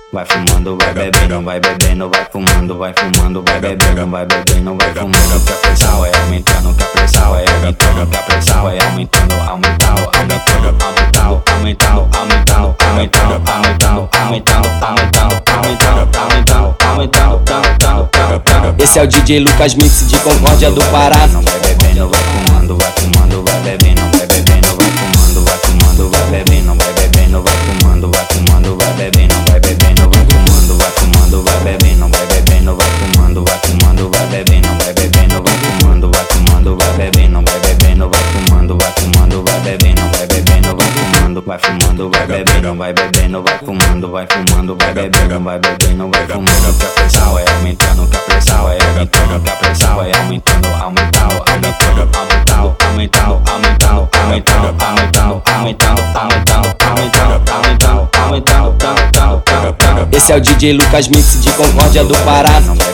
Vai fumando, vai bebendo, vai bebendo, vai fumando, vai fumando, vai bebendo, vai bebendo, vai fumando. Que a pressão é aumentando, que a pressão é aumentando, que a pressão é aumentando, aumentando, aumentando, aumentando, aumentando, aumentando, aumentando, aumentando, aumentando, aumentando, aumentando, aumentando, aumentando. Esse é o DJ Lucas Mix de Concórdia do Pará. Vai bebendo, vai fumando, vai fumando, vai bebendo, vai bebendo, vai fumando, vai fumando, vai bebendo, vai bebendo, vai fumando, vai fumando, vai bebendo, vai bebendo, vai fumando, vai fumando, vai bebendo, vai bebendo, vai fumando, vai fumando, vai bebendo, vai bebendo, vai fumando, vai fumando, vai bebendo, vai bebendo, vai fumando, vai fumando, vai bebendo, vai bebendo, vai fumando, vai fumando, vai bebendo, vai bebendo, vai fumando, vai fumando, vai bebendo, vai bebendo, vai fumando. Que a pressão é aumentando, que a pressão é aumentando, que a pressão é aumentando, aumentando, aumentando, aumentando, aumentando, aumentando, aumentando, aumentando, aumentando, aumentando, aumentando, aumentando, aumentando. Esse é o DJ Lucas Mix de Concórdia do Pará.